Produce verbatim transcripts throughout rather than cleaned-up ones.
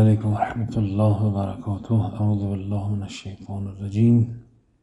علیکم و رحمت الله و برکاته. اعوذ بالله من الشیطان الرجیم.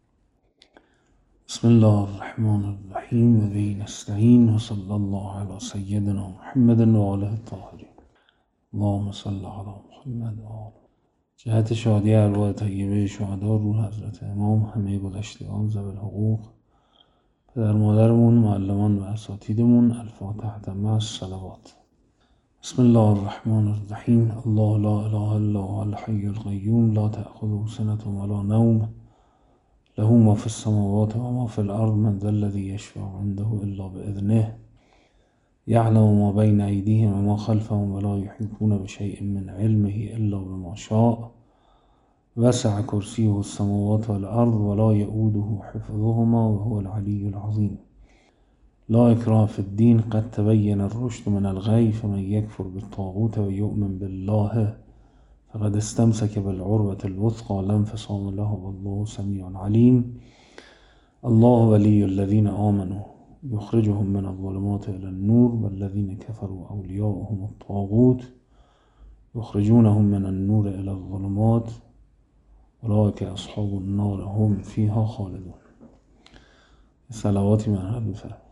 بسم الله الرحمن الرحیم و به نستعین و صلی الله علی سیدنا محمد و آله الطاهرین. اللهم صل علی محمد و آله. جهت شادی ارواح طیبه شهدا، روح حضرت امام، همه گذشتگان ذوی الحقوق، پدر مادرمون، معلمان و اساتیدمون. الفاتحه مع الصلوات. بسم الله الرحمن الرحیم. الله لا اله الا هو الحی القیوم لا تأخذه سنة ولا نوم له ما في السماوات وما في الارض من ذا الذي يشفع عنده الا باذنه يعلم ما بين ايديهم وما خلفهم ولا يحيطون بشيء من علمه الا بما شاء وسع كرسيه السماوات والارض ولا يؤوده حفظهما وهو العلي العظيم. لا اکراه فی الدین قد تبین الرشد من الغی فمن یکفر بالطاغوت و یؤمن بالله فقد استمسک بالعروة الوثقى لا انفصام له والله سمیع علیم. الله ولی الذین آمنوا یخرجهم من الظلمات الى النور والذین کفروا اولیاؤهم الطاغوت یخرجونهم من النور الى الظلمات اولئک اصحاب النار هم فیها خالدون. صلواتی مرحب بفرمایید.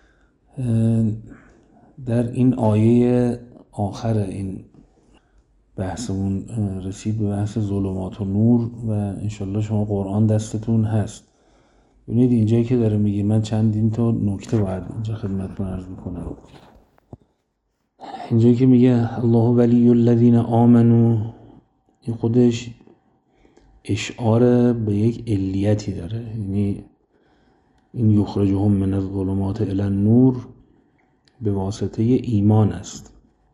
در این آیه آخر این بحثمون رسید به بحث ظلمات و نور و انشالله شما قرآن دستتون هست. ببینید اینجایی که داره میگه، من چندین تا نکته باید اینجا خدمتتون عرض میکنم. اینجایی که میگه الله ولی الذین آمنو، این خودش اشعار به یک علیتی داره، یعنی این یخرجهم من الظلمات الی النور به واسطه ایمان است.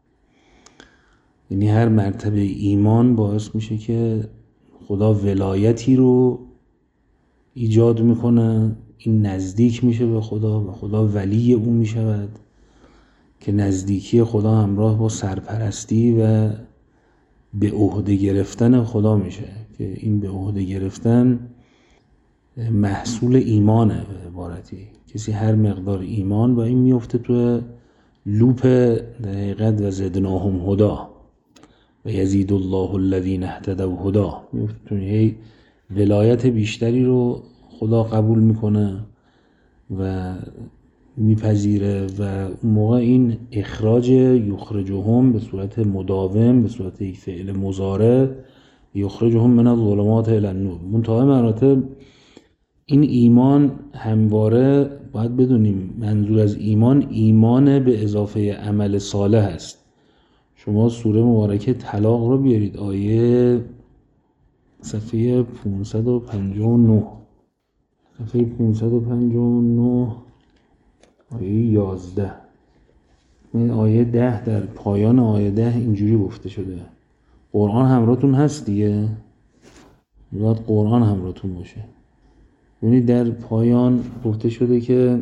یعنی هر مرتبه ایمان باعث میشه که خدا ولایتی رو ایجاد میکنه، این نزدیک میشه به خدا و خدا ولی اون میشود که نزدیکی خدا همراه با سرپرستی و به عهده گرفتن خدا میشه، که این به عهده گرفتن محصول ایمانه. به عبارتی کسی هر مقدار ایمان و این میفته تو لوپ دقیقت و زدناهم هدا و یزید الله الذین اهتدوا هدا، میفته تو هی ولایت بیشتری رو خدا قبول میکنه و میپذیره و اون موقع این اخراج یخرجهم به صورت مداوم، به صورت یک فعل مضارع، یخرجهم من الظلمات الی النور. منتهی مراتب این ایمان همواره باید بدونیم منظور از ایمان، ایمان به اضافه عمل صالح است. شما سوره مبارکه طلاق رو بیارید، آیه صفحه پانصد و پنجاه و نه، صفحه پانصد و پنجاه و نه آیه یازده. این آیه ده در پایان آیه ده اینجوری گفته شده. قرآن همراهتون هست دیگه، باید قرآن همراهتون باشه. یعنی در پایان گفته شده که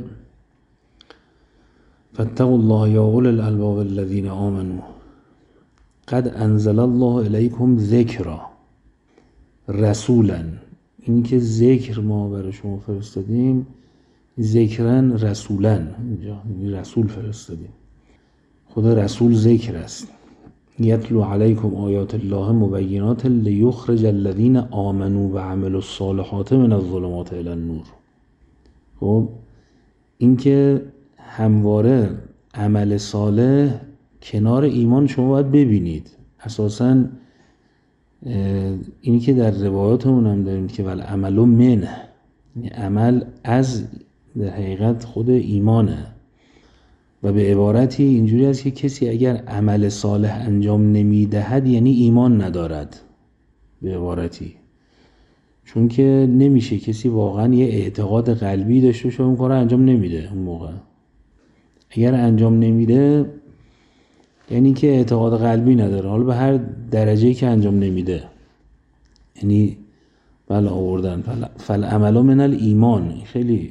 فاتقوا الله یا اولی الالباب الذین آمنوا قد انزل الله الیکم ذکرا رسولا. این که ذکر ما برای شما فرستادیم، ذکرن رسولا، اینجا یعنی رسول فرستادیم. خدا رسول ذکر است. یتلو علیکم آیات الله مبینات لیخرج الذین آمنوا و عملوا الصالحات من الظلمات الی النور. خب این که همواره عمل صالح کنار ایمان شما باید ببینید. اساساً اینی که در روایاتمون هم داریم که ول عمل منه، یعنی عمل از در حقیقت خود ایمانه و به عبارتی اینجوری است که کسی اگر عمل صالح انجام نمیدهد یعنی ایمان ندارد. به عبارتی چون که نمیشه کسی واقعا یه اعتقاد قلبی داشته باشه اون کار انجام نمیده. اون موقع اگر انجام نمیده یعنی که اعتقاد قلبی نداره، حالا به هر درجه‌ای که انجام نمیده. یعنی بله آوردن فالعمل من الایمان، خیلی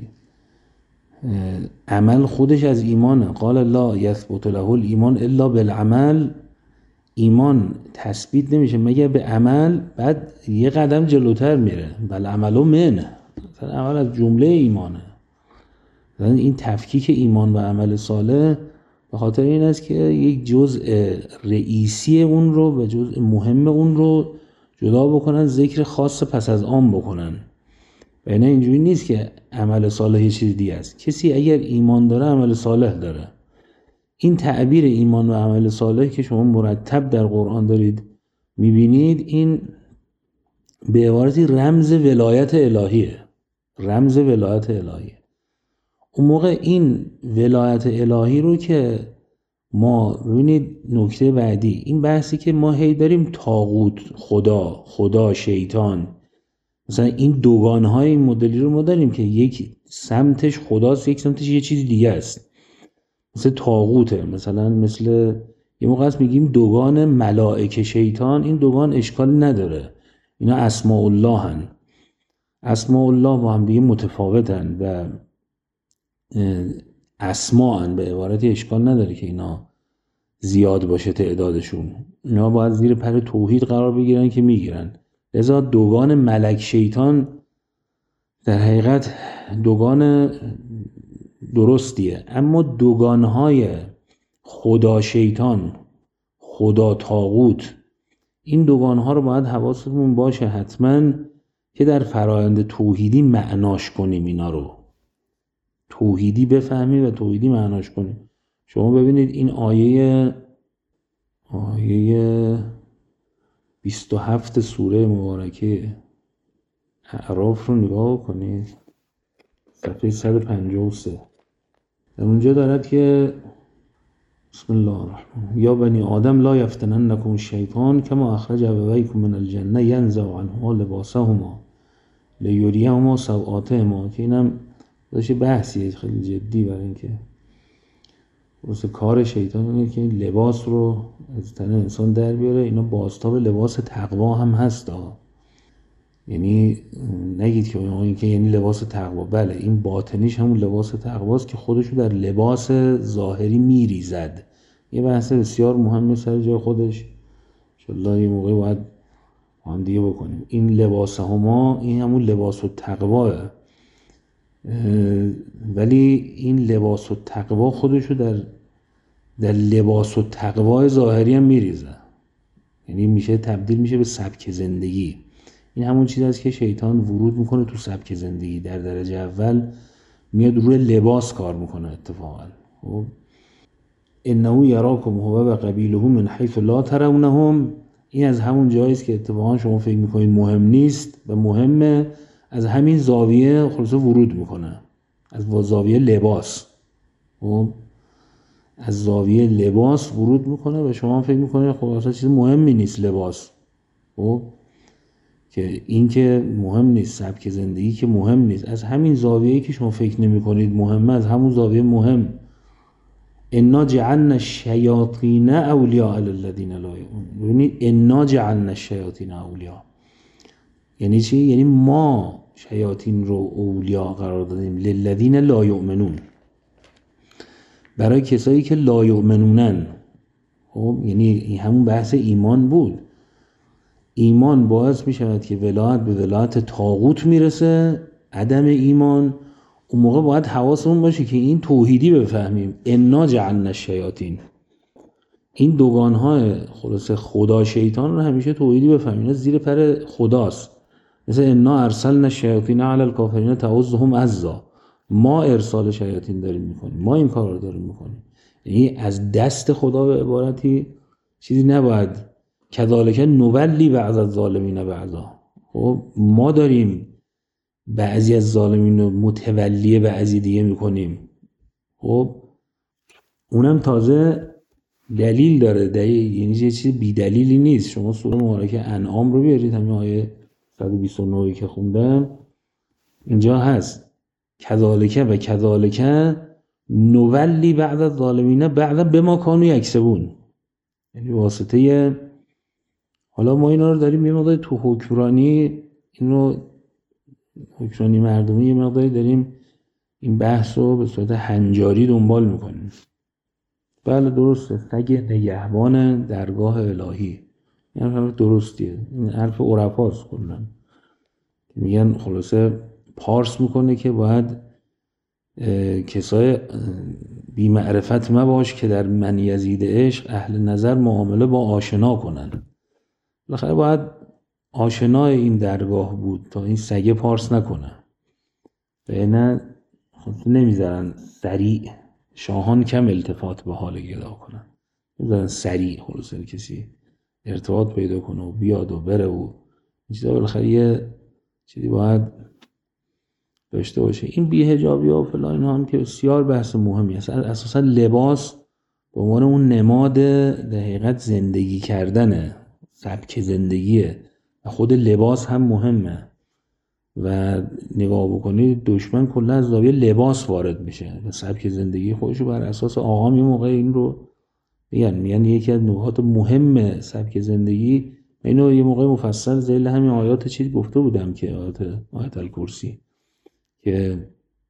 عمل خودش از ایمانه. قال لا یثبت له الایمان الا بالعمل. ایمان تثبیت نمیشه مگر به عمل. بعد یه قدم جلوتر میره، بل عمل منه، مثلا عمل از جمله ایمانه. این تفکیک ایمان و عمل صالح به خاطر این است که یک جزء رئیسی اون رو و جزء مهم اون رو جدا بکنن، ذکر خاص پس از آن بکنن. و اینا اینجوری نیست که عمل صالح یه چیز دیگه است. کسی اگر ایمان داره عمل صالح داره. این تعبیر ایمان و عمل صالح که شما مرتب در قرآن دارید میبینید، این به عبارتی رمز ولایت الهیه. رمز ولایت الهیه. اون موقع این ولایت الهی رو که ما ببینید، نکته بعدی این بحثی که ما هی داریم طاغوت، خدا، خدا، شیطان، مثلا این دوگانهای این مدلی رو ما داریم که یک سمتش خداست، یک سمتش یه چیز دیگه است. مثل طاغوته، مثلا مثل یه موقع است میگیم دوگان ملائکه شیطان، این دوگان اشکال نداره، اینا اسماء الله هن. اسماء الله با هم دیگه متفاوتن و اسماء هن، به عبارتی اشکال نداره که اینا زیاد باشه تعدادشون. اینا باید زیر پر توحید قرار بگیرن که میگیرن. لذا دوگان ملک شیطان در حقیقت دوگان درستیه، اما دوگانهای خدا شیطان، خدا طاغوت، این دوگانها رو باید حواستمون باشه حتما که در فرایند توحیدی معناش کنیم، اینا رو توحیدی بفهمیم و توحیدی معناش کنیم. شما ببینید این آیه آیه بیست و هفت سوره مبارکه اعراف رو نگاه کنید، صفحه صد و پنجاه و سه. در اونجا دارد که بسم الله الرحمن یا بنی آدم لا یفتننکم الشیطان کما اخرج ابویکم من الجنه ینزع عنهما لباسهما لیریهما سوآتهما، که اینم داشته بحثیه خیلی جدی برای اینکه واسه کار شیطان اینه که لباس رو از تن انسان در بیاره. اینا بازتاب لباس تقوا هم هست ها. یعنی نگید که این که یعنی لباس تقوا، بله این باطنیش همون لباس تقواست که خودشو در لباس ظاهری میریزد. یه بحث بسیار مهمه سر جای خودش، انشالله یه موقع باید هم دیگه بکنیم. این لباس هما این همون لباس تقواه، ولی این لباس تقوا خودشو در در لباس تقوا ظاهری هم میریزه، یعنی میشه تبدیل میشه به سبک زندگی. این همون چیز است که شیطان ورود میکنه تو سبک زندگی. در درجه اول میاد روی لباس کار میکنه اتفاقا. خب انه یراکم هو و قبیله من حیث لا ترونهم، این از همون جایی است که اتفاقا شما فکر میکنید مهم نیست و مهمه، از همین زاویه خلاصه ورود میکنه، از زاویه لباس. خب از زاویه لباس ورود میکنه و شما فکر میکنید خب اصلا چیز مهمی نیست لباس. خب که این که مهم نیست، سبک زندگی که مهم نیست، از همین زاویه‌ای که شما فکر نمی‌کنید مهمه، از همون زاویه مهم. انا جعلنا الشیاطین اولیاء للذین لا یؤمنون. ببینید انا جعلنا الشیاطین اولیاء یعنی چی؟ یعنی ما شیاطین رو اولیاء قرار دادیم للذین لا یؤمنون، برای کسایی که لا یؤمنونن. خب یعنی این همون بحث ایمان بود. ایمان باعث می شود که ولایت به ولایت طاغوت میرسه، عدم ایمان اون موقع باید حواسمون باشه که این توحیدی بفهمیم. انا جعلنا الشیاطین، این دوگانهای خلاصه خدا شیطان رو همیشه توحیدی بفهمیم، اینا زیر پر خداست. مثل انا ارسلنا الشیاطین علی الکافرین تعوزهم عزا، ما ارسال شیاطین داریم میکنیم، ما این کار رو داریم میکنیم. یعنی از دست خدا به عبارتی چیزی نباید کذالک نولی بعض از ظالمین بعضا. خب ما داریم بعضی از ظالمین رو متولی بعضی دیگه میکنیم. خب اونم تازه دلیل داره، دلیل یعنی یه چیز بی دلیلی نیست. شما سوره مبارکه انعام رو بیارید، همین آیه صد و بیست و نه که خوندم اینجا هست کذالک و کذالک نولی بعض از ظالمین بعضا بما کانوا یکسبون. یعنی واسطه حالا ما اینا رو داریم یه مقداری تو حکمرانی، این رو حکمرانی مردمی یه مقداری داریم این بحث رو به صورت هنجاری دنبال میکنیم. بله درسته، سگ نگهبان درگاه الهی، این حرف درستیه، این حرف عرفاست کلا، میگن خلاصه پارس میکنه که باید کسای بی معرفت مباش که در من یزید عشق اهل نظر معامله با آشنا کنن. بالاخره باید آشنای این درگاه بود تا این سگه پارس نکنه، به نه نمیذارن سریع، شاهان کم التفات به حال گدا کنن، نمیذارن سریع خلاصه کسی ارتباط پیدا کنه و بیاد و بره و چیزا. بالاخره یه چیزی باید داشته باشه. این بی‌حجابی ها و فلان اینا هم که بسیار بحث مهمی است. اساسا لباس به عنوان اون نماد در حقیقت زندگی کردنه، سبک زندگیه و خود لباس هم مهمه و نگاه بکنید دشمن کلا از زاویه لباس وارد میشه و سبک زندگی خودشو بر اساس آقام یه موقع این رو میگن میگن یکی از نکات مهم سبک زندگی. اینو یه موقع مفصل ذیل همین آیات چیز گفته بودم که آیات آیت الکرسی که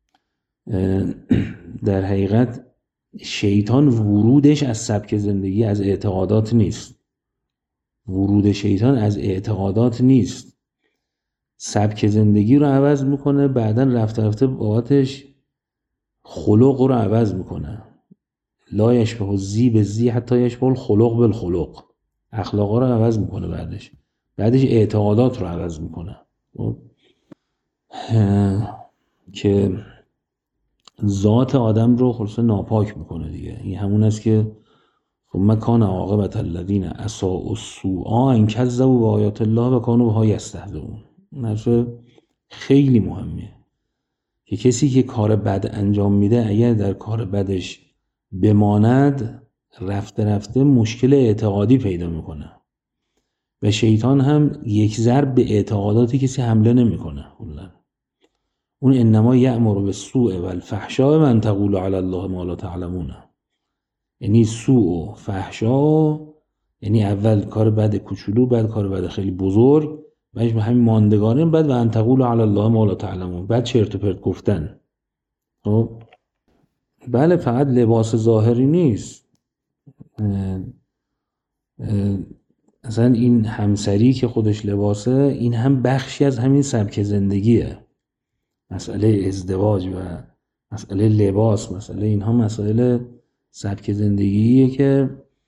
در حقیقت شیطان ورودش از سبک زندگی، از اعتقادات نیست. ورود شیطان از اعتقادات نیست، سبک زندگی رو عوض میکنه، بعدن رفته رفته بابتش خلق رو عوض میکنه. لا یشبه زی به زی حتی یشبه الخلق بالخلق، اخلاق رو عوض میکنه، بعدش بعدش اعتقادات رو عوض میکنه که ذات آدم رو خلاصه ناپاک میکنه دیگه. این همون است که ثم کان عاقبة الذین اساءوا السوء ان کذبوا بآیات الله و کانوا بها یستهزئون. نفس خیلی مهمه که کسی که کار بد انجام میده اگر در کار بدش بماند رفته رفته مشکل اعتقادی پیدا میکنه و شیطان هم یک ضرب به اعتقاداتی کسی حمله نمیکنه. اون انما یأمر بالسوء والفحشاء من تقول علی الله ما لا تعلمون. یعنی سوء و فحشا یعنی اول کار بد کوچولو، بعد کار بد خیلی بزرگ، بعدش به همین ماندگاریم، بعد و ان تقول علی الله ما لا تعلمون، بعد چرت و پرت گفتن. خب بله فقط لباس ظاهری نیست، اصلا این همسری که خودش لباسه این هم بخشی از همین سبک زندگیه. مسئله ازدواج و مسئله لباس، مسئله اینها مسئله سبک زندگیه که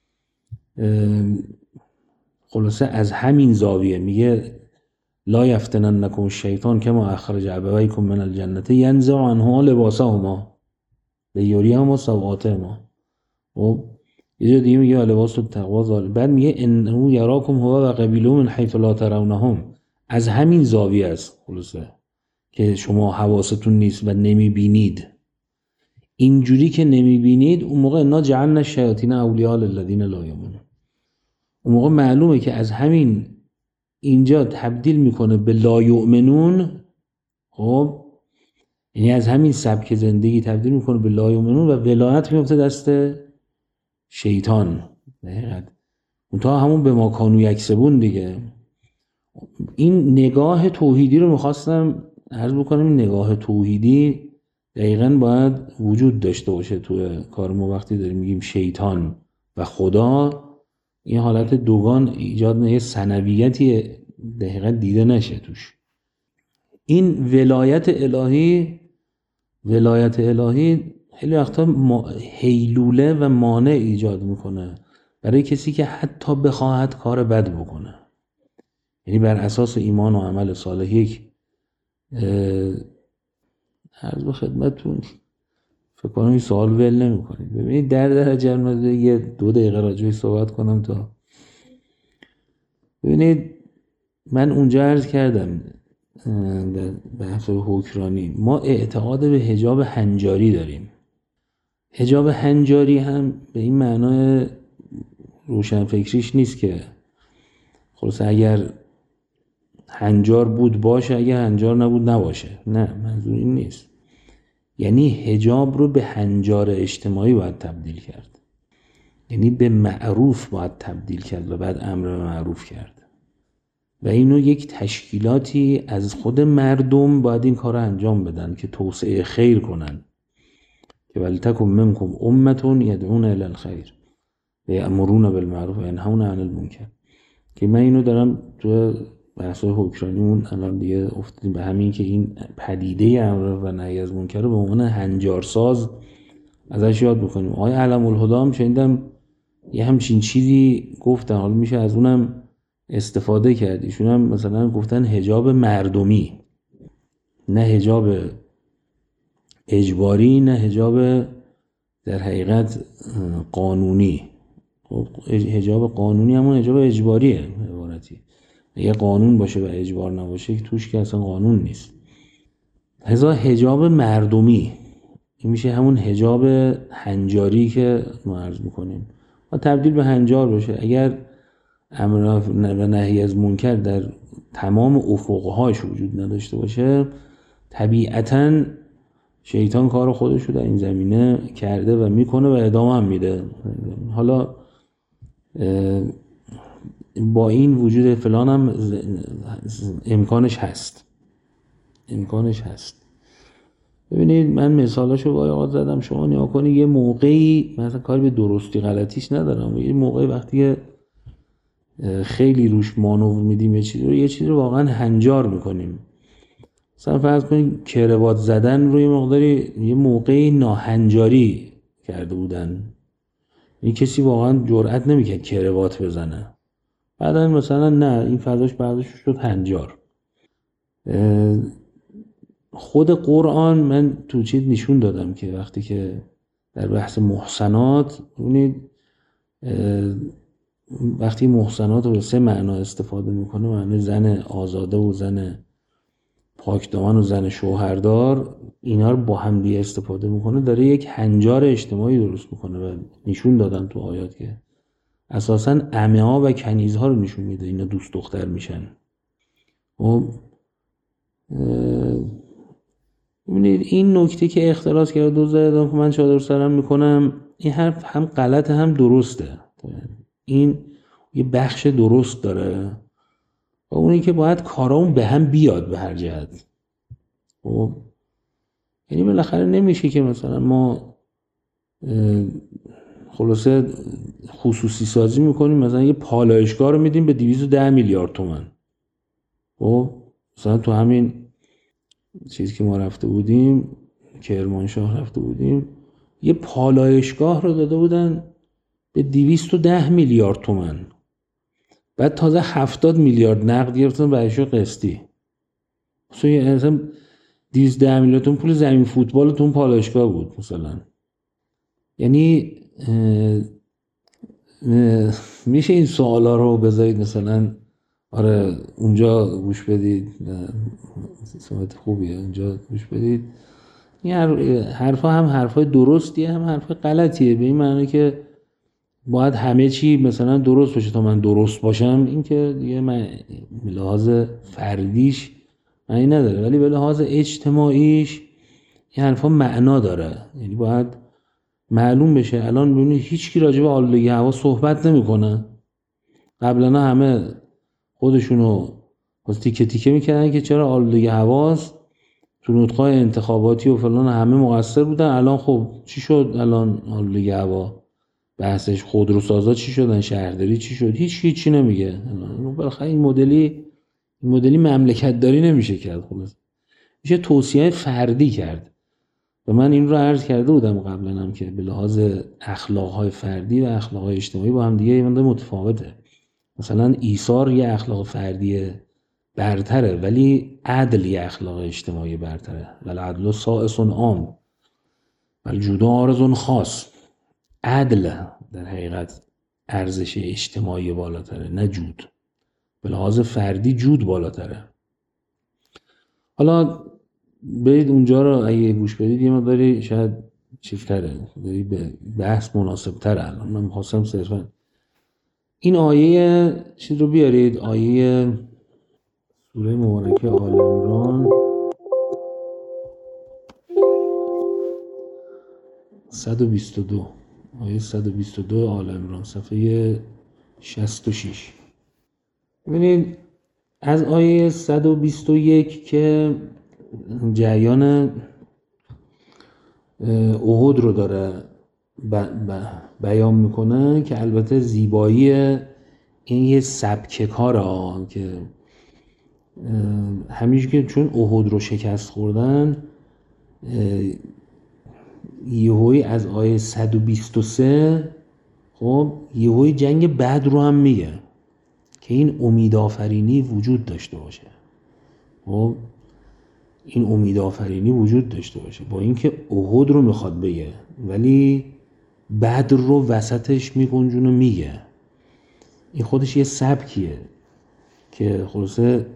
خلاصه از همین زاویه میگه لا یفتننکم الشیطان کما اخرج ابویکم من الجنة ینزع عنهما لباسهما لیریهما سوآتهما. خب یه جا دیگه میگه لباس التقوی ظاهر، بعد میگه انه یراکم هو و قبیله من حیث لا ترونهم. از همین زاویه است خلاصه که شما حواستون نیست و نمیبینید. اینجوری که نمیبینید اون موقع انا جعلنا الشیاطین اولیاء للذین لا یؤمنون. اون موقع معلومه که از همین اینجا تبدیل میکنه به لا یؤمنون. خب یعنی از همین سبک زندگی تبدیل میکنه به لا یؤمنون و ولایت میفته دست شیطان. دقیقاً اون تا همون به ما کانوا یکسبون دیگه. این نگاه توحیدی رو میخواستم عرض بکنم. این نگاه توحیدی دقیقاً باید وجود داشته باشه توی کار ما. وقتی داریم میگیم شیطان و خدا، این حالت دوگان ایجاد نه، یه ثنویتی دقیقاً دیده نشه توش. این ولایت الهی ولایت الهی خیلی وقتا هیلوله و مانع ایجاد میکنه برای کسی که حتی بخواهد کار بد بکنه. یعنی بر اساس ایمان و عمل صالح یک عرض به خدمتتون فکر کنم این سوال ول نمی کنید. ببینید در درجه مزده یه دو دقیقه راجعی صحبت کنم تا ببینید. من اونجا عرض کردم در بحث حکرانی ما اعتقاد به حجاب هنجاری داریم. حجاب هنجاری هم به این معنای روشن فکریش نیست که خلاصه اگر هنجار بود باشه، اگر هنجار نبود نباشه. نه، منظور این نیست. یعنی حجاب رو به هنجار اجتماعی باید تبدیل کرد، یعنی به معروف باید تبدیل کرد و بعد امر به معروف کرد و اینو یک تشکیلاتی از خود مردم باید این کار رو انجام بدن که توسعه خیر کنن، که ولتکن منکم امة یدعون الی الخیر و یأمرون بالمعروف و ینهون عن المنکر. که من اینو دارم تو بحث‌های حکرانیمون الان دیگه افتادیم به همین که این پدیده امر و نهی از منکر رو به عنوان هنجارساز ازش یاد بکنیم. آقای علم الهدی هم شنیدم یه همچین چیزی گفتن، حالا میشه از اونم استفاده کرد. ایشون هم مثلا گفتن حجاب مردمی، نه حجاب اجباری، نه حجاب در حقیقت قانونی. حجاب قانونی همون حجاب اجباریه عبارتی. اگه قانون باشه و اجبار نباشه که توش که اصلا قانون نیست. هزا حجاب مردمی این میشه همون حجاب هنجاری که ما عرض میکنیم و تبدیل به هنجار بشه. اگر امر و نهی از منکر در تمام افقهاش وجود نداشته باشه، طبیعتاً شیطان کار خودشو در این زمینه کرده و میکنه و ادامه هم میده. حالا با این وجود فلان هم امکانش هست امکانش هست ببینید من مثالاشو با آقا زدم، شما نیا کنید یه موقعی مثلا کاری به درستی غلطیش ندارم، یه موقعی وقتی خیلی روش مانور میدیم یه چیزی رو یه چیزی رو واقعا هنجار میکنیم. مثلا فرض کنید کروات زدن روی مقداری یه موقعی ناهنجاری کرده بودن، این کسی واقعا جرئت نمیکرد کروات بزنه، بعدن مثلا نه این فضاش بعدش شد هنجار. خود قرآن من تو چیز نشون دادم که وقتی که در بحث محسنات ببینید وقتی محسنات رو به سه معنا استفاده میکنه، معنی زن آزاده و زن پاکدامن و زن شوهردار، اینا رو با هم دیگه استفاده میکنه، داره یک هنجار اجتماعی درست میکنه و نشون دادم تو آیات که اساساً عمه ها و کنیزها رو نشون میده اینا دوست دختر میشن. و ببینید این نکته که اختلاس کرده دو زدم که من چادر سرم میکنم، این حرف هم غلط هم درسته. این یه بخش درست داره و اونی که باید کارامون به هم بیاد به هر جهت. خب یعنی بالاخره نمیشه که مثلا ما خلاصه خصوصی سازی میکنیم، مثلا یه پالایشگاه رو میدیم به دویست و ده میلیارد تومان. خب مثلا تو همین چیزی که ما رفته بودیم کرمانشاه رفته بودیم یه پالایشگاه رو داده بودن به دویست و ده میلیارد تومان، بعد تازه هفتاد میلیارد نقد گرفتن برایش قسطی. مثلا دویست و ده میلیارد تومان پول زمین فوتبال تو اون پالایشگاه بود مثلا. یعنی اه اه میشه این سوالا رو بذارید مثلا آره اونجا گوش بدید، سمت خوبیه اونجا گوش بدید. این حرفا هم حرفای درستیه هم حرفای غلطیه، به این معنی که باید همه چی مثلا درست باشه تا من درست باشم. این که دیگه من به لحاظ فردیش معنی نداره، ولی به لحاظ اجتماعیش این حرفا معنا داره. یعنی باید معلوم بشه. الان ببینید هیچ کی راجع به آلودگی هوا صحبت نمیکنه. قبلا همه خودشونو باز تیکه تیکه میکردن که چرا آلودگی هواست، تو نطقای انتخاباتی و فلان همه مقصر بودن. الان خب چی شد؟ الان آلودگی هوا بحثش خودروسازا چی شدن، شهرداری چی شد؟ هیچ هیچی نمیگه. بالاخره این مدلی این مدلی مملکت داری نمیشه کرد، خلاص میشه توصیه فردی کرد. و من این رو عرض کرده بودم قبلا هم که به لحاظ اخلاقهای فردی و اخلاقهای اجتماعی با هم دیگه یه متفاوته. مثلا ایثار یه اخلاق فردی برتره، ولی عدل یه اخلاق اجتماعی برتره. ولی عدل سائس عام ولی جودا عارض خاص. عدل در حقیقت ارزش اجتماعی بالاتره، نه جود. به لحاظ فردی جود بالاتره. حالا برید اونجا رو اگه گوش بدید یه مقداری شاید چیزتره، به بحث مناسب تره. الان من می‌خواستم صرفا این آیه چیز رو بیارید، آیه سوره مبارکه آل عمران صد و بیست و دو، آیه صد و بیست و دو آل عمران صفحه شصت و شش. ببینید از آیه صد و بیست و یک که جریان احد رو داره ب... ب... بیان میکنه که البته زیبایی این یه سبک کاره که همیشه که چون احد رو شکست خوردن، یهویی از آیه صد و بیست و سه خب یهویی جنگ بدر رو هم میگه که این امید آفرینی وجود داشته باشه. خب این امید آفرینی وجود داشته باشه، با اینکه احد رو میخواد بگه ولی بدر رو وسطش میگنجونه میگه. این خودش یه سبکیه که خلاصه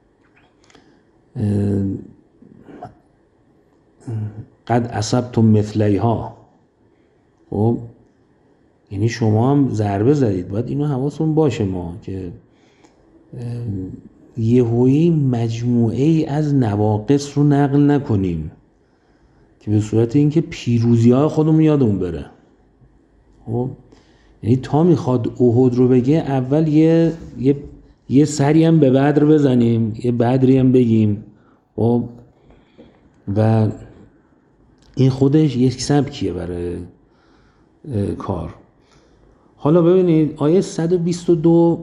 قد اصبتم مثلیها. خب یعنی شما هم ضربه زدید، باید اینو حواسمون باشه ما که یهویی مجموعه ای از نواقص رو نقل نکنیم که به صورت اینکه پیروزی های خودمون یادمون بره. خب یعنی تا میخواد احد رو بگه اول یه یه یه سری هم به بدر بزنیم، یه بدری هم بگیم. خب و این خودش یک سبکیه برای کار. حالا ببینید آیه صد و بیست و دو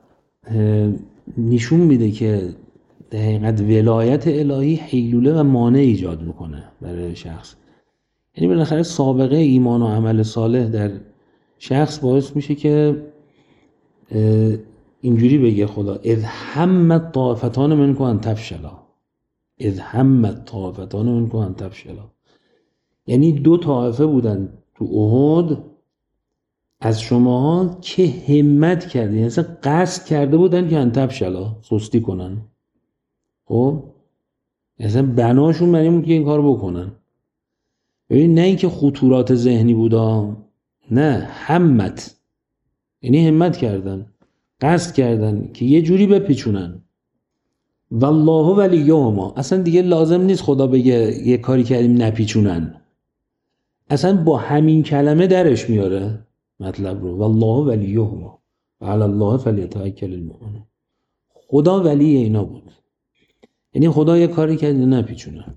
نشون میده که در حقیقت ولایت الهی حیلوله و مانع ایجاد میکنه برای شخص. یعنی بالاخره سابقه ایمان و عمل صالح در شخص باعث میشه که اینجوری بگه خدا اذ همت طائفتان منکم ان تفشلا، اذ همت طائفتان منکم ان تفشلا. یعنی دو طائفه بودن تو احد از شماها که همت کردن، یعنی اصلا قصد کرده بودن که ان تفشلا، سستی کنن. خب اصلا بناشون برای این که این کار بکنن. ببین نه اینکه خطورات ذهنی بودا، نه همت، یعنی همت کردن، قصد کردن که یه جوری بپیچونن. والله ولیهما، اصلا دیگه لازم نیست خدا بگه یه کاری کردیم نپیچونن، اصلا با همین کلمه درش میاره مطلب رو. والله ولیهما و علی الله فلیتوکل المؤمنون. خدا ولی اینا بود، یعنی خدا یه کاری کرد نپیچونن.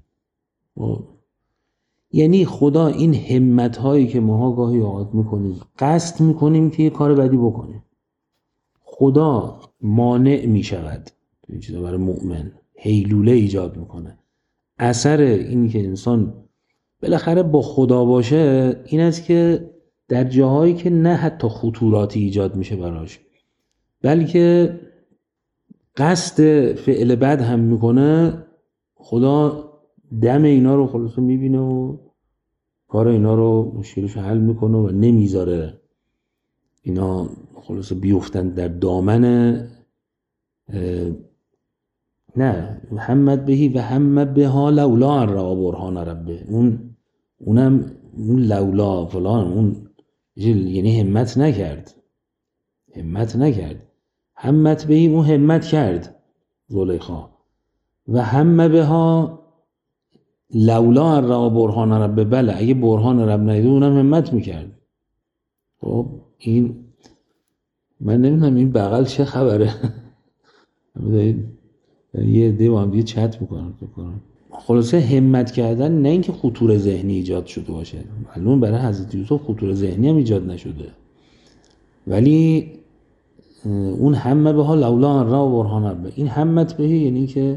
یعنی خدا این همت هایی که ماها گاهی اوقات میکنیم قصد میکنیم که یه کار بدی بکنیم، خدا مانع میشود این چیزا برای مؤمن، حیلوله ایجاد میکنه. اثر این که انسان بالاخره با خدا باشه این است که در جاهایی که نه حتی خطوراتی ایجاد میشه براش، بلکه قصد فعل بد هم میکنه، خدا دم اینا رو خلاصه میبینه و کار اینا رو مشکلش حل میکنه و نمیذاره اینا خلاصه بیفتن در دامن نه محمد بهی و همه بها لولا ان رأى برهان ربه. اون اونم اون لولا فلان اون یعنی همت نکرد، همت نکرد همت بهی اون همت کرد زلیخا و همه بها لولا ان رأى برهان ربه. بله اگه برهان رب ندیده اونم همت میکرد. خب این من نمیدونم این بغل چه خبره یه عده با هم دیگه چت میکنن بکنن. خلاصه همت کردن نه اینکه خطور ذهنی ایجاد شده باشه، معلوم برای حضرت یوسف خطور ذهنی هم ایجاد نشده، ولی اون همه به ها لولا ان رأى برهان ربه، این همت بهی یعنی که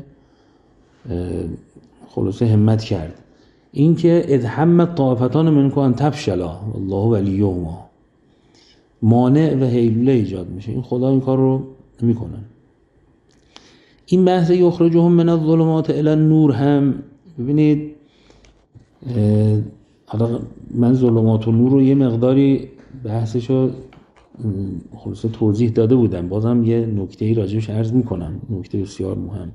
خلاصه همت کرد. این که اذ همت طائفتان منکم ان تفشلا والله ولیهما، مانع و حیلوله ایجاد میشه. این خدا این کار رو نمیکنه. این بحث یخرجهم من الظلمات الی النور هم ببینید، حالا من ظلمات و نور رو یه مقداری بحثشو خلاصه توضیح داده بودم، بازم یه نکته‌ای راجعش عرض میکنم، نکته بسیار مهم.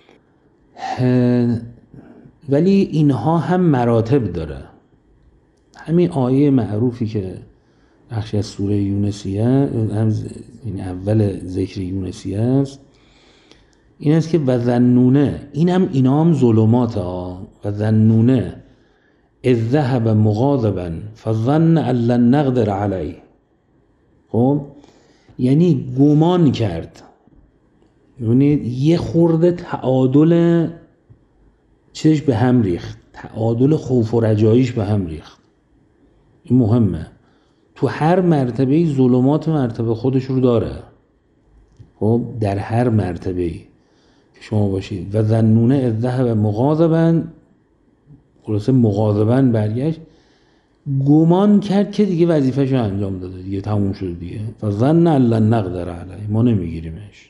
ولی اینها هم مراتب داره. همین آیه معروفی که بخشی از سوره یونسیه، هم این اول ذکر یونسیه است، این است که و ظنونه، این هم اینا هم ظلمات ها. و ظنونه اذ ذهب مغاضبا فظن ان لن نقدر علیه. خب یعنی گمان کرد، یعنی یه خورده تعادل چیزش به هم ریخت، تعادل خوف و رجاییش به هم ریخت. این مهمه. تو هر مرتبه ظلمات مرتبه خودش رو داره. خب در هر مرتبه شما باشید. و ذنونه اذ ذهب مغاضبا، خلاصه مغاضبا برگشت، گمان کرد که دیگه وظیفه‌شو انجام داده، دیگه تموم شده دیگه. فظن ان لن نقدر علیه، ما نمیگیریمش.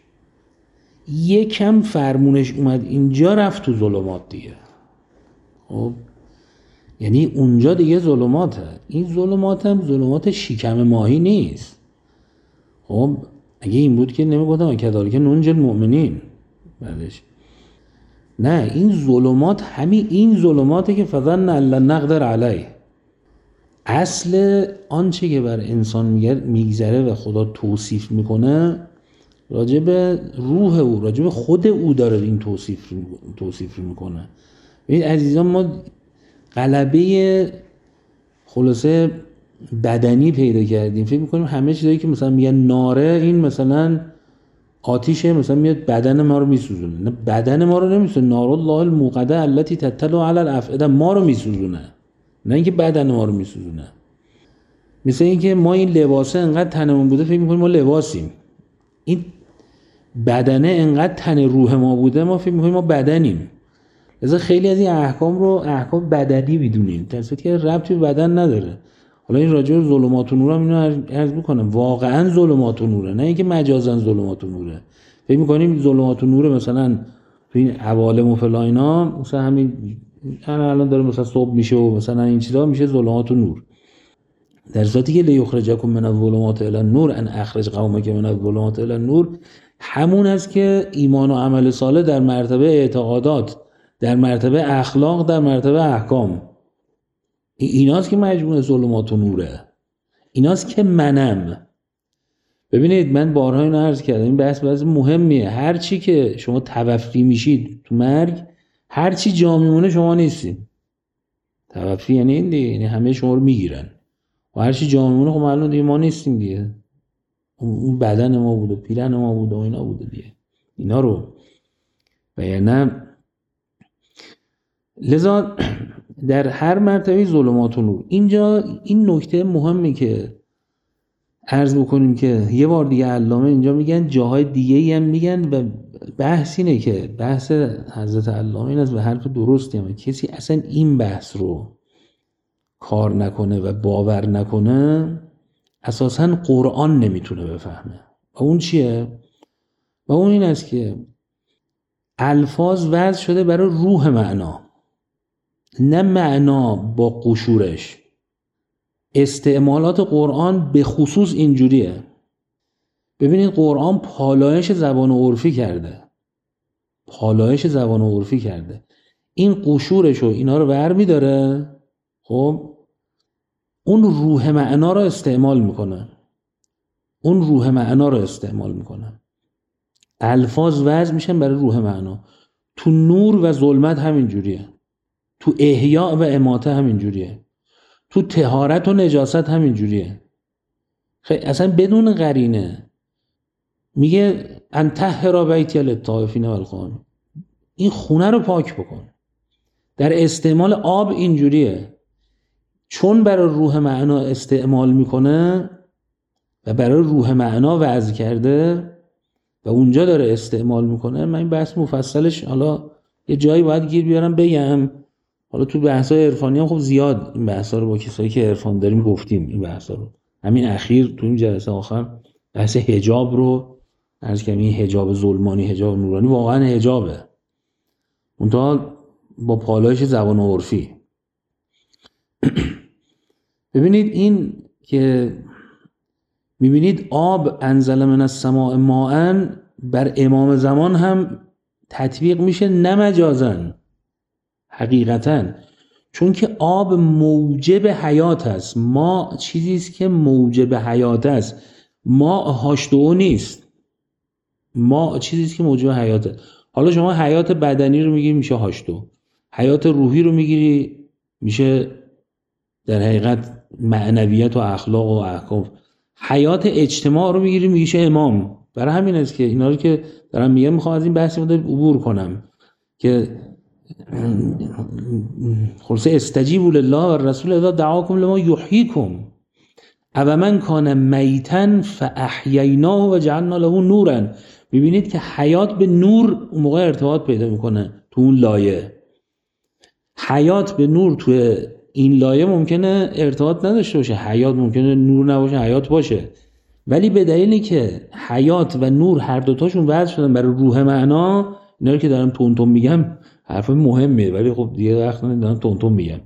یکم فرمونش اومد اینجا، رفت تو ظلمات دیگه. خب یعنی اونجا دیگه ظلماته. این ظلمات هم ظلمات شکم ماهی نیست. خب اگه این بود که نمیگفتم کذالک ننجی المؤمنین بعدش. نه، این ظلمات همین این ظلماته که فظن ان لن نقدر علیه. اصل آنچه که بر انسان میگذره و خدا توصیف میکنه راجع به روح او، راجع به خود او داره این توصیف توصیف میکنه. ببینید عزیزان، ما غلبه خلاصه بدنی پیدا کردیم، فکر میکنیم همه چیزایی که مثلا میگن ناره، این مثلا آتیشه، مثلا میاد بدن ما رو میسوزونه. نه، بدن ما رو نمیسوزونه. نار الله الموقده التي تطلع علی الافئده ما رو میسوزونه، نه اینکه بدن ما رو میسوزونه. مثل اینکه ما این لباسه انقدر تنمون بوده فکر میکنیم ما لباسیم. این بدنه انقدر تن روح ما بوده ما فکر میکنیم ما بدنیم. لذا خیلی از این احکام رو احکام بدنی میدونیم، در صورتی که ربطی به بدن نداره. حالا این راجع به ظلمات و نور هم اینو عرض میکنم، واقعا ظلمات و نوره، نه اینکه مجازا ظلمات و نوره. فکر میکنیم ظلمات و نوره مثلا تو این عوالم و فلان اینا، مثلا همین الان داره مثلا صبح میشه و مثلا این چیزا میشه ظلمات و نور. در صورتی که لیخرجکم من الظلمات الی النور ان اخرج قومک من الظلمات الی النور همون است که ایمان و عمل صالح در مرتبه اعتقادات، در مرتبه اخلاق، در مرتبه احکام، ایناست که مجموعه ظلمات و نوره. ایناست که منم. ببینید من بارها اینو عرض کردم، این بحث بحث مهمیه. هر چی که شما توفی میشید تو مرگ، هر چی جا میمونه شما نیستید. توفی یعنی این دیگه، یعنی همه شما رو میگیرن و هر چی جا میمونه خب معلومه دیگه ما نیستیم دیگه. اون بدن ما بود و پیرن ما بود و اینا بود دیگه، اینا رو بیانم. لذا در هر مرتبه ظلمات و نور. اینجا این نکته مهمی که عرض بکنیم که یه بار دیگه علامه اینجا میگن، جاهای دیگه هم میگن و بحث اینه که بحث حضرت علامه این است و حرف درستی همه. کسی اصلا این بحث رو کار نکنه و باور نکنه اساساً قرآن نمیتونه بفهمه. و اون چیه؟ و اون این است که الفاظ وضع شده برای روح معنا، نه معنا با قشورش. استعمالات قرآن به خصوص اینجوریه. ببینید قرآن پالایش زبان عرفی کرده، پالایش زبان عرفی کرده. این قشورش و اینا رو ور میداره، خب اون روح معنا رو استعمال میکنه، اون روح معنا رو استعمال میکنه. الفاظ وضع میشن برای روح معنا. تو نور و ظلمت همین جوریه، تو احیاء و اماته همین جوریه، تو طهارت و نجاست همین جوریه. خیلی اصلا بدون قرینه میگه ان طهر بیتی للطائفین والقائمین، این خونه رو پاک بکن. در استعمال آب اینجوریه، چون برای روح معنا استعمال میکنه و برای روح معنا وضع کرده و اونجا داره استعمال میکنه. من این بحث مفصلش حالا یه جایی باید گیر بیارم بگم. حالا تو بحث‌های عرفانی هم خب زیاد این بحث‌ها رو با کسایی که عرفان داریم گفتیم. این بحث‌ها رو همین اخیر تو این جلسه آخر بحث حجاب رو عرض کردم. این حجاب ظلمانی، حجاب نورانی، واقعا حجابه، منتها با پالایش زبان عرفی. ببینید این که میبینید آب انزل من السماء ماء بر امام زمان هم تطبیق میشه، نه مجازن، حقیقتا. چون که آب موجب حیات است. ما چیزی است که موجب حیات است. ما هاشتو نیست، ما چیزی است که موجب حیات است. حالا شما حیات بدنی رو میگیری میشه هاشتو، حیات روحی رو میگیری میشه در حقیقت معنویت و اخلاق و احکام. حیات اجتماع رو میگیری میشه امام. برای همین است که اینا رو که دارم میگم میخوام از این بحثی مدار عبور کنم که خلاصه استجیبوا لله و الرسول اذا دعاکم لما یحییکم او من کان میتا فاحییناه و جعلنا له نورا. میبینید که حیات به نور اون موقع ارتباط پیدا میکنه تو اون لایه. حیات به نور تو این لایه ممکنه ارتباط نداشته باشه، حیات ممکنه نور نباشه حیات باشه، ولی به دلیلی که حیات و نور هر دوتاشون وضع شدن برای روح معنا، اینا رو که دارم تون تون میگم حرف مهمه ولی خب دیگه وقت ندارم دارم تون تون میگم.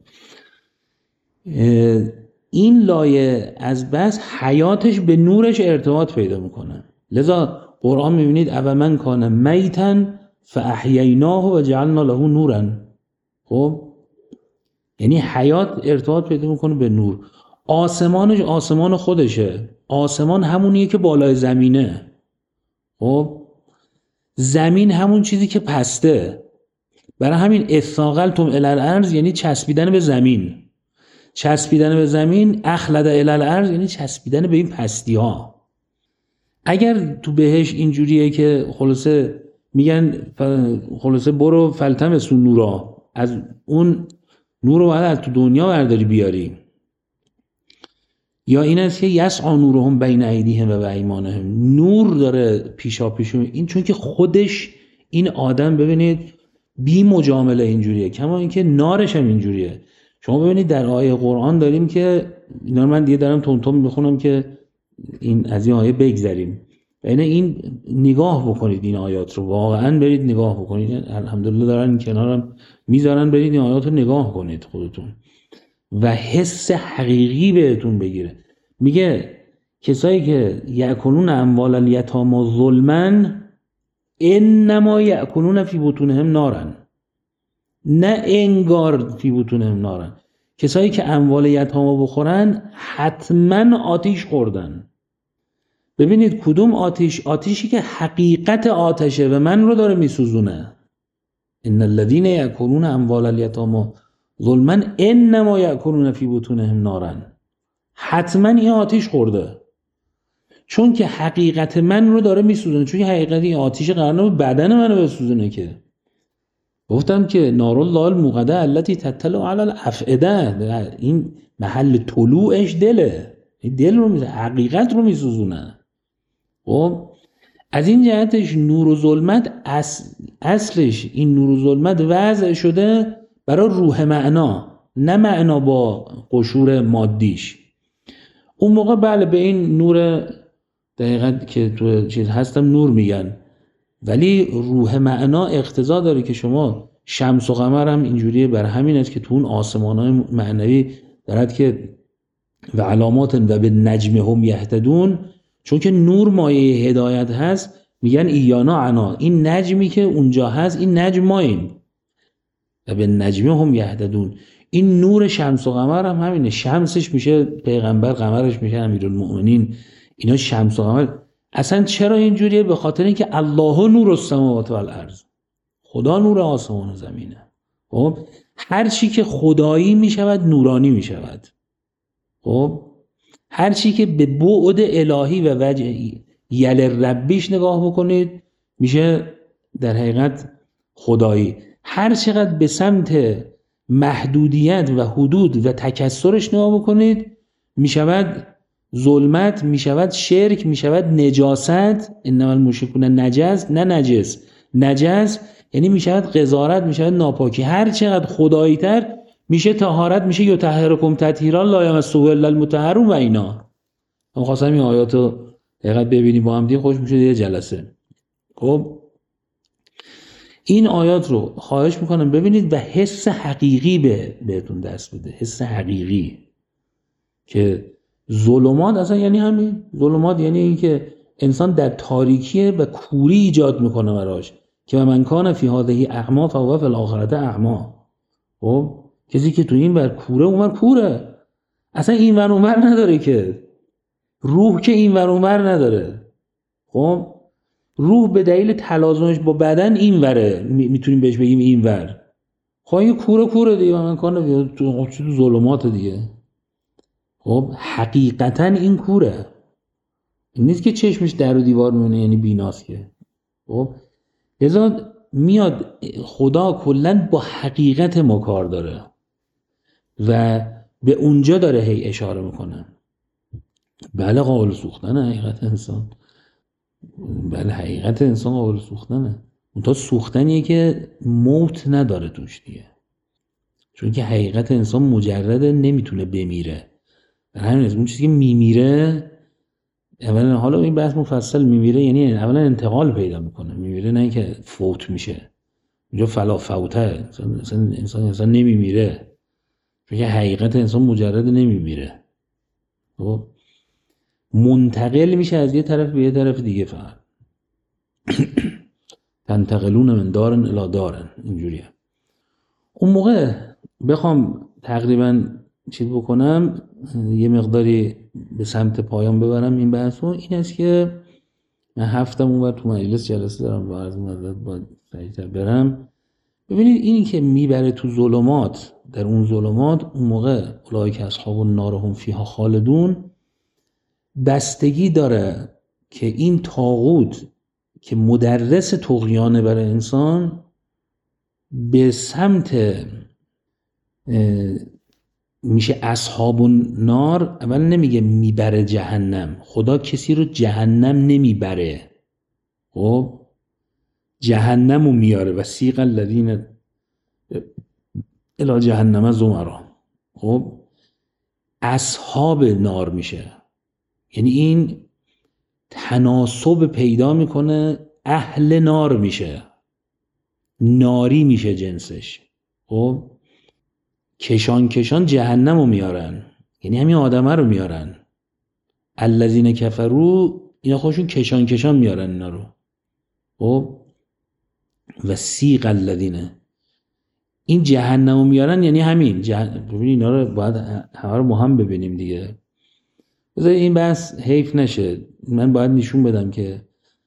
این لایه از بس حیاتش به نورش ارتباط پیدا میکنه. لذا قرآن میبینید او من کان میتا فاحییناه و جعلنا له نورا. خب یعنی حیات ارتباط پیدا میکنه به نور. آسمانش آسمان خودشه، آسمان همونیه که بالای زمینه. خب زمین همون چیزی که پسته. برای همین اثاقلتم الی الارض یعنی چسبیدن به زمین. چسبیدن به زمین، اخلد الی الارض یعنی چسبیدن به این پستی ها. اگر تو بهش اینجوریه که خلاصه میگن خلاصه برو فلتمس نورا، از اون نور رو باید از تو دنیا برداری بیاری، یا این است که یسعی نورهم بین ایدیهم و بایمانهم، نور داره پیشا پیش این، چون که خودش این آدم ببینید بی مجامله اینجوریه، کما اینکه نارش هم اینجوریه. شما ببینید در آیه قرآن داریم که اینا من دیگه دارم تون تون میخونم که این از این آیه بگذریم، یعنی این نگاه بکنید این آیات رو، واقعا برید نگاه بکنید. الحمدلله دارن این کنارم میذارن، برید این آیات رو نگاه کنید خودتون و حس حقیقی بهتون بگیره. میگه کسایی که یأکلون اموال الیتامی ظلما انما یأکلون فی بطونهم نارا، نه انگار فی بطونهم نارا، کسایی که اموال یتاما بخورن حتما آتیش خوردن. ببینید کدوم آتیش؟ آتیشی که حقیقت آتشه و من رو داره میسوزونه. ان الذين یأکلون اموال الیتامی ظلما انما یأکلون فی بطونهم نارا، حتما این آتیش خورده، چون که حقیقت من رو داره میسوزونه. چون که حقیقت این آتیش قراره بدن منو بسوزونه. که گفتم که نار الله الموقده التي تطلع علی الافئده، این محل طلوعش دله، این دل رو میسوزونه، حقیقت رو میسوزونه. خب از این جهتش نور و ظلمت اصل اصلش این نور و ظلمت وضع شده برای روح معنا، نه معنا با قشور مادیش. اون موقع بله به این نور دقیقاً که تو چیز هستم نور میگن، ولی روح معنا اقتضا داره که شما شمس و قمر هم اینجوریه. بر همین است که تو اون آسمان‌های معنوی دارد که و علامات و به نجم هم یهتدون، چون که نور مایه هدایت هست، میگن ایانا عنا، این نجمی که اونجا هست این نجم ماییم و به نجم هم یهتدون. این نور شمس و قمر هم همینه، شمسش میشه پیغمبر، قمرش میشه امیرالمؤمنین. اینا شمس و قمر اصلا چرا اینجوریه؟ به خاطر اینکه الله نور السماوات والارض، خدا نور آسمان و زمینه. خب هر چی که خدایی میشود نورانی میشود. خب هر چی که به بعد الهی و وجه یل ربیش نگاه بکنید میشه در حقیقت خدایی. هر چقدر به سمت محدودیت و حدود و تکثرش نگاه بکنید میشود ظلمت، میشود شرک، میشود نجاست. انما المشرکون نجس، نه نجس، نجس یعنی میشود قذارت، میشود ناپاکی. هر چقدر خدایی تر میشه طهارت، میشه یطهرکم تطهیرا لا یمسه الا المطهرون. و اینا من خواستم این آیات رو دقیقاً ببینیم با هم دیگه، خوش میشه یه جلسه. خب این آیات رو خواهش میکنم ببینید و حس حقیقی به بهتون دست بده، حس حقیقی که ظلمات اصلا یعنی همین ظلمات، یعنی این که انسان در تاریکیه و کوری ایجاد میکنه براش، که من کان فی هذه اعما فهو فی الاخره اعما. خب کسی که تو این ور کوره اون ور کوره، اصلا این ور اون ور نداره، که روح که این ور اون ور نداره. خب روح به دلیل تلازمش با بدن این وره، میتونیم بهش بگیم این ور. خب این کوره کوره دیگه، من کان تو ظلمات دیگه. خب حقیقتا این کوره، این نیست که چشمش در و دیوار میونه یعنی بیناست که. خب لذا میاد خدا کلن با حقیقت ما کار داره و به اونجا داره هی اشاره میکنه. بله قابل سوختن حقیقت انسان. بله حقیقت انسان قابل سوختنه، منتها سوختنیه که موت نداره توش دیگه، چون که حقیقت انسان مجرده، نمیتونه بمیره. در همین اون چیزی که میمیره اولا، حالا این بحث مفصل، میمیره یعنی اولا انتقال پیدا میکنه، میمیره نه اینکه فوت میشه. اینجا فلا فوته، انسان انسان انسان نمیمیره، چون که حقیقت انسان مجرد نمیمیره، خب منتقل میشه از یه طرف به یه طرف دیگه. فقط تنتقلون من دارن الی دارن، اینجوریه. اون موقع بخوام تقریبا چیز بکنم، یه مقداری به سمت پایان ببرم این بحثو، این است که من هفتم اون بر تو مجلس جلسه دارم با عرض مدد با سریعتر برم. ببینید اینی که میبره تو ظلمات، در اون ظلمات اون موقع اولئک اصحاب النار هم فیها خالدون، بستگی داره که این طاغوت که مدرس طغیانه برای انسان به سمت میشه اصحاب النار، اول نمیگه میبره جهنم، خدا کسی رو جهنم نمیبره، خب جهنم رو میاره و سیق الذین الی جهنم زمرا، خب اصحاب نار میشه، یعنی این تناسب پیدا میکنه، اهل نار میشه، ناری میشه جنسش، خب کشان کشان جهنم رو میارن، یعنی همین آدمه رو میارن. الذین کفروا، اینا خودشون کشان کشان میارن اینا رو، خب و سیق الذین، این جهنم رو میارن یعنی همین جهنم. ببینید اینا رو باید همه رو ما هم ببینیم دیگه. بذار این بحث حیف نشه، من باید نشون بدم که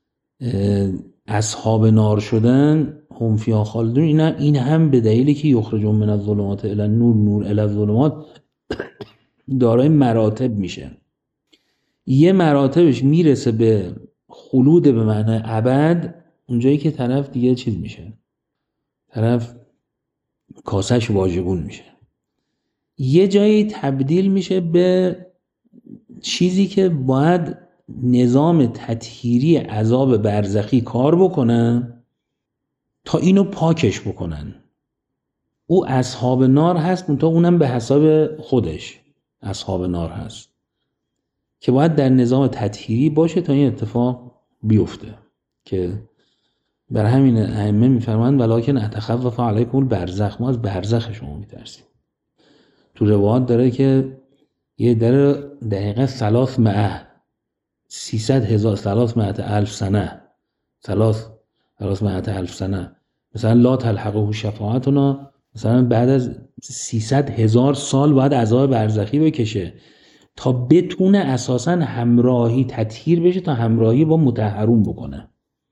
اصحاب نار شدن هم فیها خالدون، این هم, این هم به دلیلی که یخرجون من الظلمات الی النور، نور الی الظلمات دارای مراتب میشه. یه مراتبش میرسه به خلود به معنی ابد، اونجایی که طرف دیگه چیز میشه، طرف کاسش واژگون میشه. یه جایی تبدیل میشه به چیزی که باید نظام تطهیری عذاب برزخی کار بکنن تا اینو پاکش بکنن. او اصحاب نار هست، تا اونم به حساب خودش اصحاب نار هست که باید در نظام تطهیری باشه تا این اتفاق بیفته. که بر همین ائمه میفرمایند ولکن اتخوف علیکم البرزخ، ما از برزخ شما میترسیم. تو روایات داره که یه در دقیقه ثلاث مئه سیصد هزار ثلاث مئت الف سنه ثلاث ثلاث مئت الف سنه، مثلا لا تلحقه شفاعتنا، مثلا بعد از سیصد هزار سال باید عذاب برزخی بکشه تا بتونه اساسا همراهی تطهیر بشه، تا همراهی با مطهرون بکنه.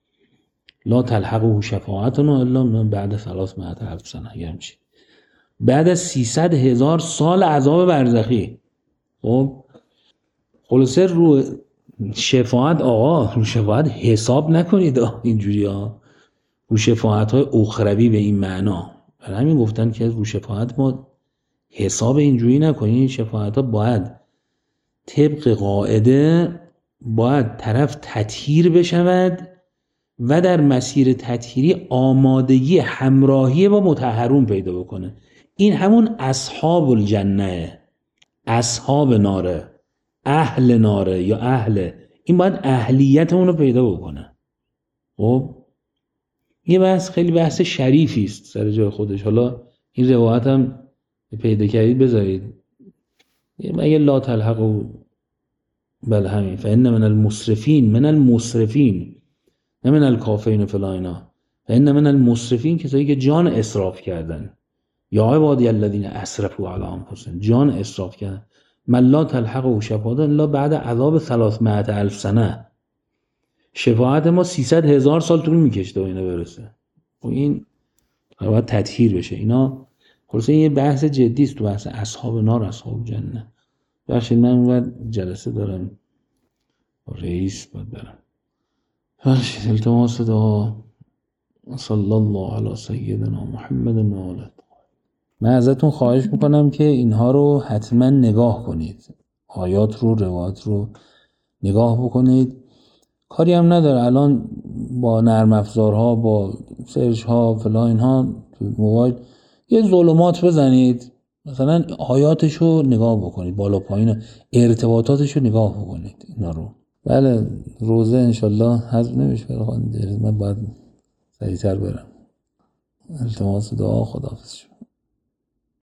لا تلحقه شفاعتنا الا من بعد ثلاث مئت الف سنه، یعنی چی؟ بعد از سیصد هزار سال عذاب برزخی. خب خلاصه رو شفاعت، آقا رو شفاعت حساب نکنید اینجوری ها، رو شفاعت های اخروی به این معنا. برای همین گفتن که رو شفاعت ما حساب اینجوری نکنید، شفاعت ها باید طبق قاعده باید طرف تطهیر بشود و در مسیر تطهیری آمادگی همراهی با مطهرون پیدا بکنه. این همون اصحاب الجنه، اصحاب ناره، اهل ناره یا اهل، این باید اهلیت اون رو پیدا بکنه. خب یه بحث خیلی بحث شریفی است سر جای خودش. حالا این روایت هم پیدا کردید بذارید، مگه لا تلحقوا، بله همین فإن من المسرفین، من المسرفین نه من الکافرین فلاینا، فإن من المسرفین کسایی که جان اسراف کردن، یا عبادی الذین اسرفوا علی انفسهم، جان اسراف کردن. من لا تلحقه شفاعت الا بعد عذاب ثلاثمائة الف سنه، شفاعت ما سیصد هزار سال طول میکشه تا اینا برسه و این باید تطهیر بشه. اینا خلاصه یه بحث جدی است، تو بحث اصحاب نار اصحاب جنه. بخشید من اونور جلسه دارم رئیس باید برم. بخشید التماس دعا. صلی الله علی سیدنا محمد و آله. من ازتون خواهش میکنم که اینها رو حتما نگاه کنید، آیات رو، روایات رو نگاه بکنید. کاری هم نداره الان با نرم افزارها، با سرچ ها فلان اینها تو موبایل یه ظلمات بزنید، مثلا آیاتشو نگاه بکنید، بالا پایین ارتباطاتشو نگاه بکنید اینا رو. بله روزه انشالله حذف نمیشه. من باید سریعتر برم. التماس دعا. خداحافظ.